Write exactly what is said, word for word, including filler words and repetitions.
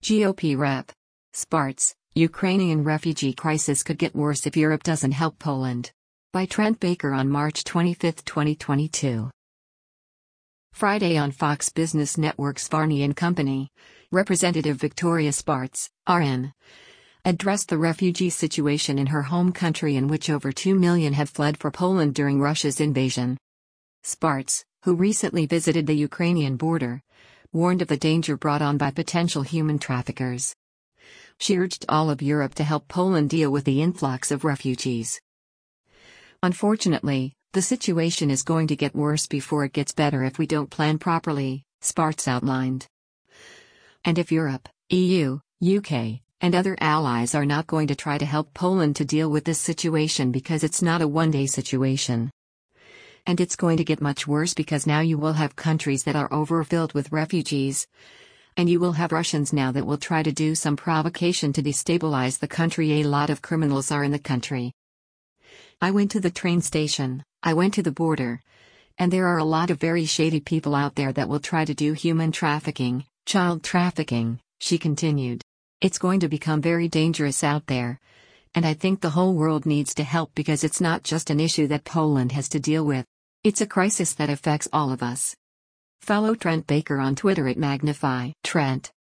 G O P rep. Sparts, Ukrainian refugee crisis could get worse if Europe doesn't help Poland. By Trent Baker on March twenty-fifth, twenty twenty-two. Friday on Fox Business Network's Varney and Company, Representative Victoria Sparts, R N, addressed the refugee situation in her home country, in which over two million have fled for Poland during Russia's invasion. Sparts, who recently visited the Ukrainian border, warned of the danger brought on by potential human traffickers. She urged all of Europe to help Poland deal with the influx of refugees. Unfortunately, the situation is going to get worse before it gets better if we don't plan properly, Sparts outlined. And if Europe, E U, U K, and other allies are not going to try to help Poland to deal with this situation, because it's not a one-day situation. And it's going to get much worse, because now you will have countries that are overfilled with refugees. And you will have Russians now that will try to do some provocation to destabilize the country. A lot of criminals are in the country. I went to the train station, I went to the border. And there are a lot of very shady people out there that will try to do human trafficking, child trafficking, she continued. It's going to become very dangerous out there. And I think the whole world needs to help, because it's not just an issue that Poland has to deal with. It's a crisis that affects all of us. Follow Trent Baker on Twitter at Magnify Trent.